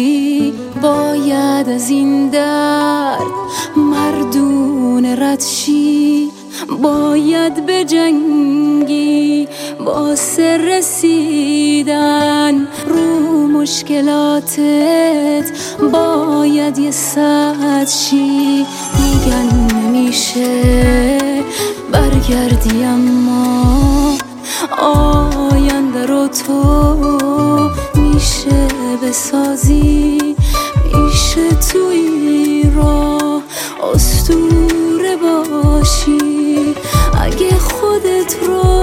شی، باید از این درد مردونه رد شی، باید بجنگی واسه رسیدن رو مشکلاتت، باید یه ساعت شی. میگن نمیشه برگردی اما آینده رو تو میشه بسازی، میشه توی راه اسطوره باشی اگه خودت رو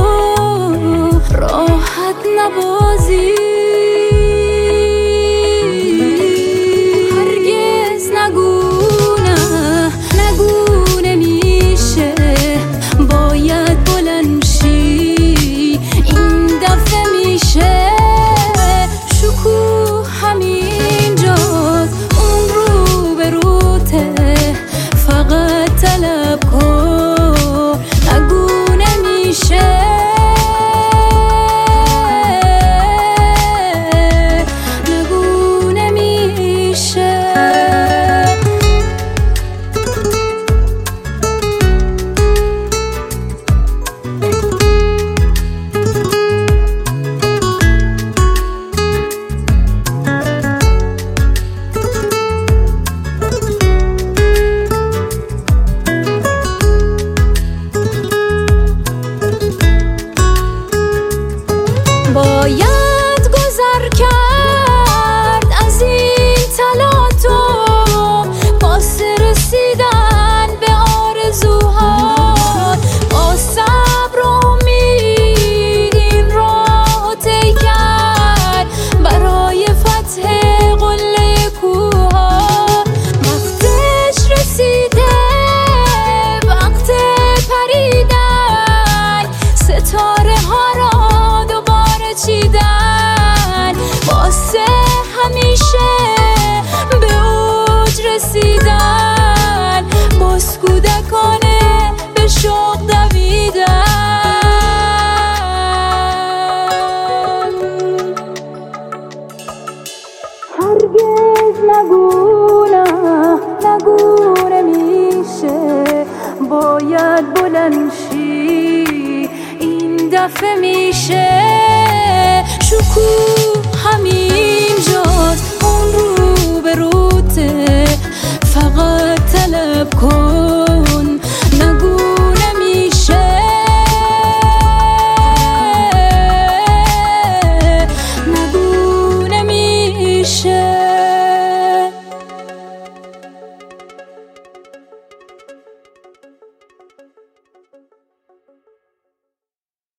راحت نبازی. هرگز نگو نه، نگو نمیشه، باید بلند شی، این دفعه میشه. شکوه همینجاست، اون رو به روته، فقط طلب کن، نگو نمیشه، نگو نمیشه. باید گذر کرد از این تلاطم واسه رسیدن به آرزوها، با صبر و امید این راه طی کرد برای فتح قله کوها. وقتش رسیده، وقت پریدن، ستاره ها را چیدن، واسه همیشه به اوج رسیدن، باز کودکانه به شوق دویدن. هرگز نگو نه، نگو نمیشه، باید بلند شی، این دفعه میشه. شکوه همینجاست، اون رو به روته، فقط